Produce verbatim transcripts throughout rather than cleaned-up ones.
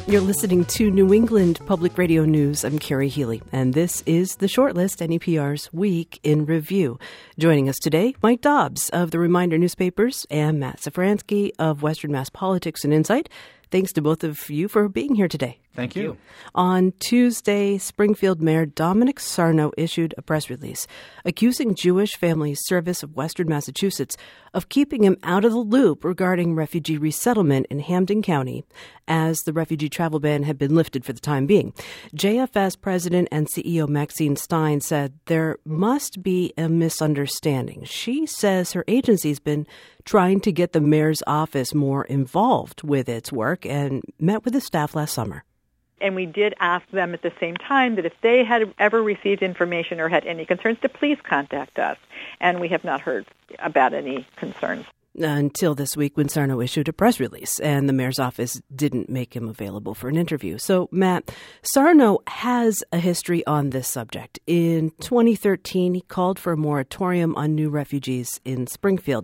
You're listening to New England Public Radio News. I'm Carrie Healy, and this is The Shortlist, N E P R's Week in Review. Joining us today, Mike Dobbs of the Reminder Newspapers and Matt Safransky of Western Mass Politics and Insight. Thanks to both of you for being here today. Thank you. On Tuesday, Springfield Mayor Dominic Sarno issued a press release accusing Jewish Family Service of Western Massachusetts of keeping him out of the loop regarding refugee resettlement in Hampden County, as the refugee travel ban had been lifted for the time being. J F S President and C E O Maxine Stein said there must be a misunderstanding. She says her agency's been trying to get the mayor's office more involved with its work and met with the staff last summer. And we did ask them at the same time that if they had ever received information or had any concerns, to please contact us. And we have not heard about any concerns. Until this week, when Sarno issued a press release and the mayor's office didn't make him available for an interview. So, Matt, Sarno has a history on this subject. In twenty thirteen, he called for a moratorium on new refugees in Springfield.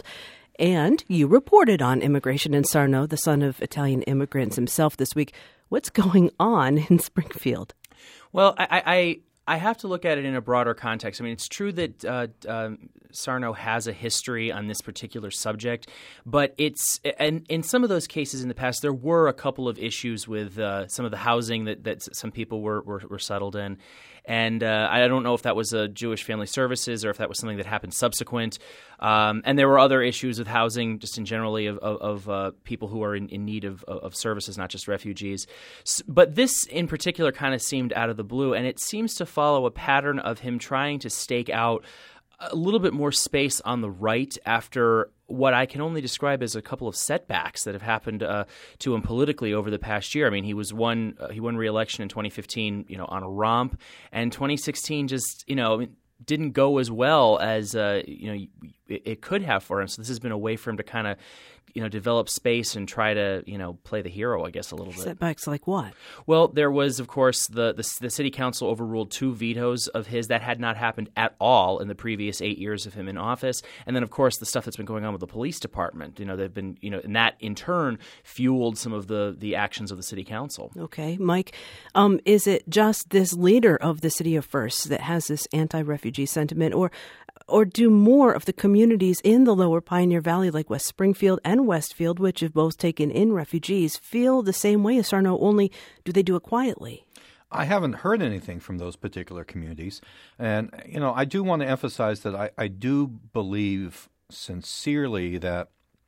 And you reported on immigration in Sarno, the son of Italian immigrants himself, this week. What's going on in Springfield? Well, I, I I have to look at it in a broader context. I mean, it's true that uh, um, Sarno has a history on this particular subject, but it's and in some of those cases in the past, there were a couple of issues with uh, some of the housing that, that some people were, were, were settled in. And uh, I don't know if that was a Jewish Family Services or if that was something that happened subsequent. Um, and there were other issues with housing just in generally of, of, of uh, people who are in, in need of, of services, not just refugees. S- but this in particular kind of seemed out of the blue, and it seems to follow a pattern of him trying to stake out a little bit more space on the right after what I can only describe as a couple of setbacks that have happened uh, to him politically over the past year. I mean, he was won uh, he won re-election in twenty fifteen, you know, on a romp, and twenty sixteen just, you know, didn't go as well as uh, you know it, it could have for him. So this has been a way for him to kind of, you know, develop space and try to, you know, play the hero, I guess, a little bit. Setbacks like what? Well, there was, of course, the, the the city council overruled two vetoes of his. That had not happened at all in the previous eight years of him in office. And then, of course, the stuff that's been going on with the police department. You know, they've been, you know, and that in turn fueled some of the, the actions of the city council. Okay. Mike, um, is it just this leader of the city of First that has this anti-refugee sentiment, or Or do more of the communities in the lower Pioneer Valley, like West Springfield and Westfield, which have both taken in refugees, feel the same way as Sarno, only do they do it quietly? I haven't heard anything from those particular communities. And, you know, I do want to emphasize that I, I do believe sincerely that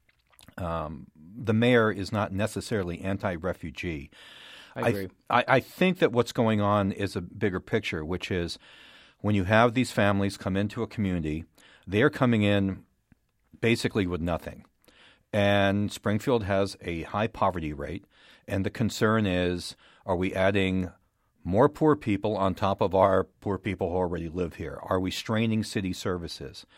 um, the mayor is not necessarily anti-refugee. I agree. I, I, I think that what's going on is a bigger picture, which is when you have these families come into a community, they're coming in basically with nothing. And Springfield has a high poverty rate, and the concern is, are we adding more poor people on top of our poor people who already live here? Are we straining city services?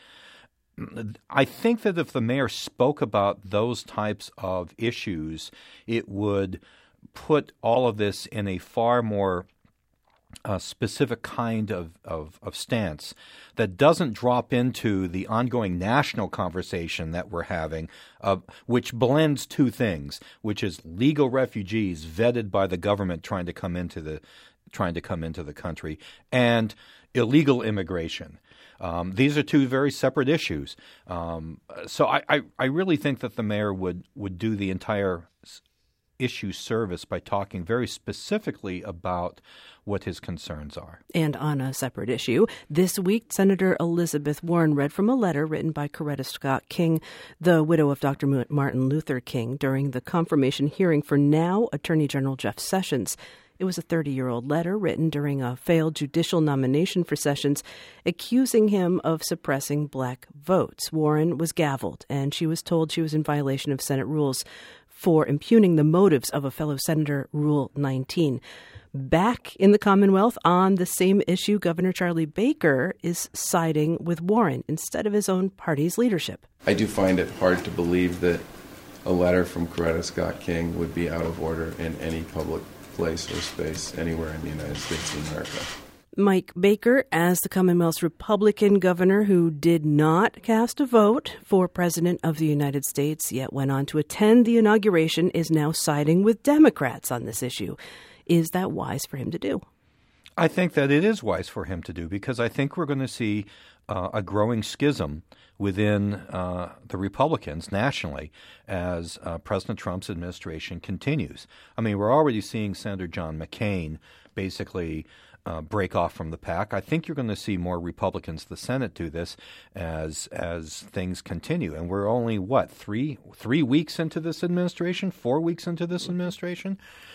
I think that if the mayor spoke about those types of issues, it would put all of this in a far more a specific kind of, of, of stance that doesn't drop into the ongoing national conversation that we're having, uh, which blends two things, which is legal refugees vetted by the government trying to come into the trying to come into the country, and illegal immigration. Um, these are two very separate issues. Um, so I, I, I really think that the mayor would, would do the entire issue service by talking very specifically about what his concerns are. And on a separate issue, this week, Senator Elizabeth Warren read from a letter written by Coretta Scott King, the widow of Doctor Martin Luther King, during the confirmation hearing for now Attorney General Jeff Sessions. It was a thirty-year-old letter written during a failed judicial nomination for Sessions, accusing him of suppressing black votes. Warren was gavelled, and she was told she was in violation of Senate rules for impugning the motives of a fellow senator, Rule nineteen. Back in the Commonwealth on the same issue, Governor Charlie Baker is siding with Warren instead of his own party's leadership. I do find it hard to believe that a letter from Coretta Scott King would be out of order in any public place or space anywhere in the United States of America. Mike Baker, as the Commonwealth's Republican governor who did not cast a vote for President of the United States, yet went on to attend the inauguration, is now siding with Democrats on this issue. Is that wise for him to do? I think that it is wise for him to do, because I think we're going to see uh, a growing schism within uh, the Republicans nationally as uh, President Trump's administration continues. I mean, we're already seeing Senator John McCain basically uh, break off from the pack. I think you're going to see more Republicans in the Senate do this as as things continue. And we're only, what, three three weeks into this administration, four weeks into this administration?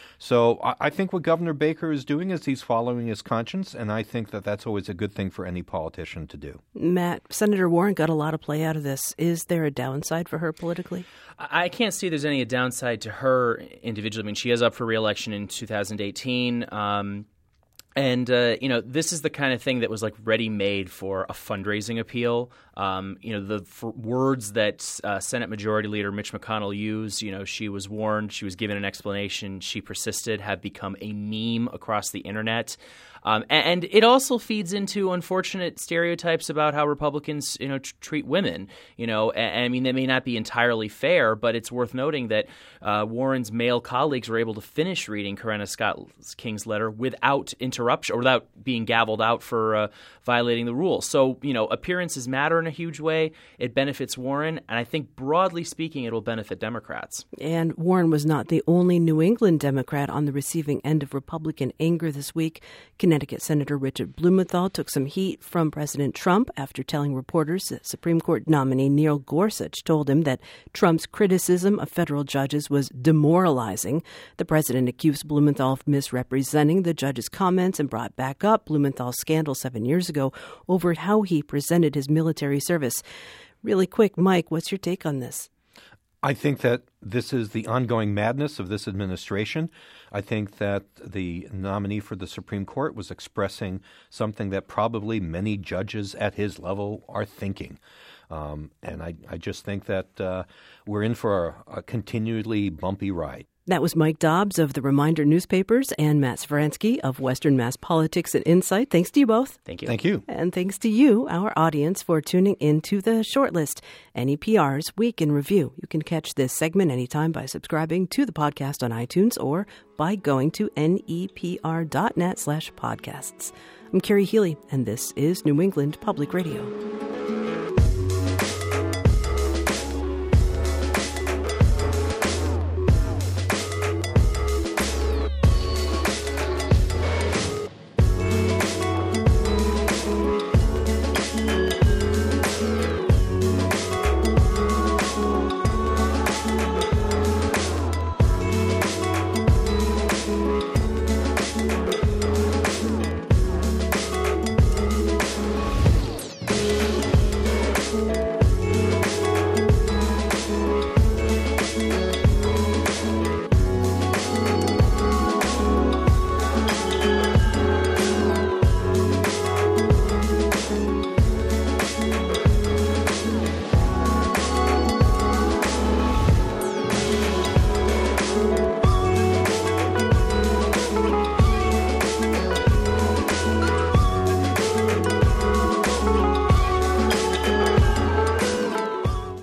So I, I think what Governor Baker is doing is he's following his conscience, and I think that that's always a good thing for any politician to do. Matt, Senator Warren got a lot of play out of this. Is there a downside for her politically? I can't see there's any downside to her individually. I mean, she is up for re-election in two thousand eighteen. Um, And, uh, you know, this is the kind of thing that was like ready-made for a fundraising appeal. Um, you know, the for words that uh, Senate Majority Leader Mitch McConnell used, you know, she was warned, she was given an explanation, she persisted, have become a meme across the internet. Um, and it also feeds into unfortunate stereotypes about how Republicans, you know, tr- treat women. You know, and, I mean, they may not be entirely fair, but it's worth noting that uh, Warren's male colleagues were able to finish reading Coretta Scott King's letter without interruption or without being gavelled out for uh, violating the rules. So, you know, appearances matter in a huge way. It benefits Warren, and I think broadly speaking, it will benefit Democrats. And Warren was not the only New England Democrat on the receiving end of Republican anger this week. Connecticut Senator Richard Blumenthal took some heat from President Trump after telling reporters that Supreme Court nominee Neil Gorsuch told him that Trump's criticism of federal judges was demoralizing. The president accused Blumenthal of misrepresenting the judge's comments and brought back up Blumenthal's scandal seven years ago over how he presented his military service. Really quick, Mike, what's your take on this? I think that this is the ongoing madness of this administration. I think that the nominee for the Supreme Court was expressing something that probably many judges at his level are thinking. Um, and I, I just think that uh, we're in for a, a continually bumpy ride. That was Mike Dobbs of the Reminder newspapers and Matt Svaransky of Western Mass Politics and Insight. Thanks to you both. Thank you. Thank you. And thanks to you, our audience, for tuning into the Shortlist, N E P R's Week in Review. You can catch this segment anytime by subscribing to the podcast on iTunes or by going to nepr.net slash podcasts. I'm Carrie Healy, and this is New England Public Radio.